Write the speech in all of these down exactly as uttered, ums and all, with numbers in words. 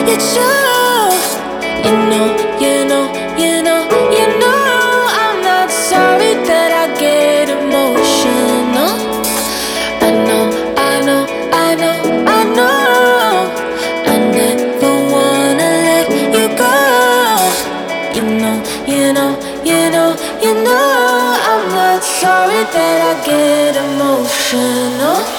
it's you. You know, you know, you know, you know I'm not sorry that I get emotional. I know, I know, I know, I know I never wanna let you go. You know, you know, you know, you know I'm not sorry that I get emotional.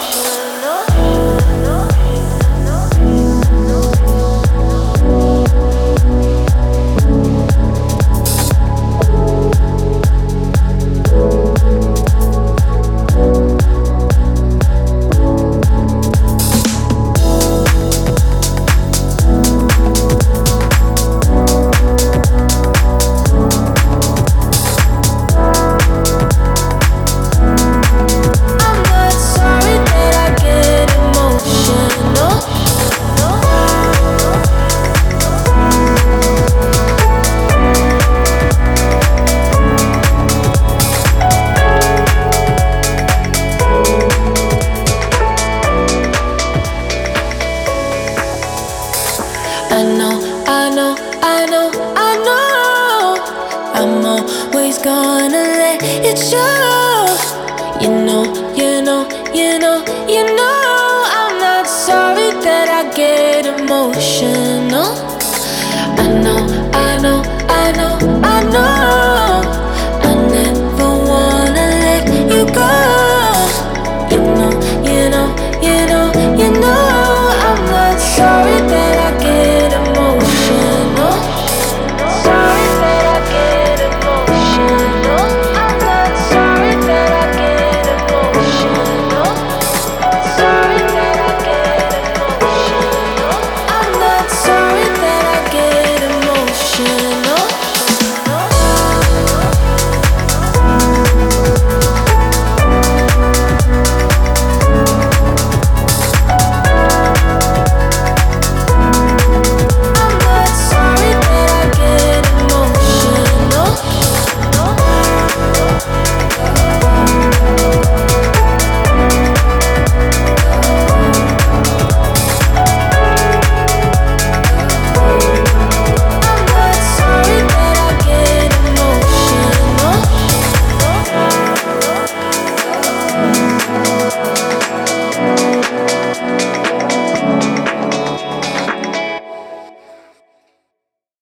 I know, I know, I know, I know I'm always gonna let it show. You know,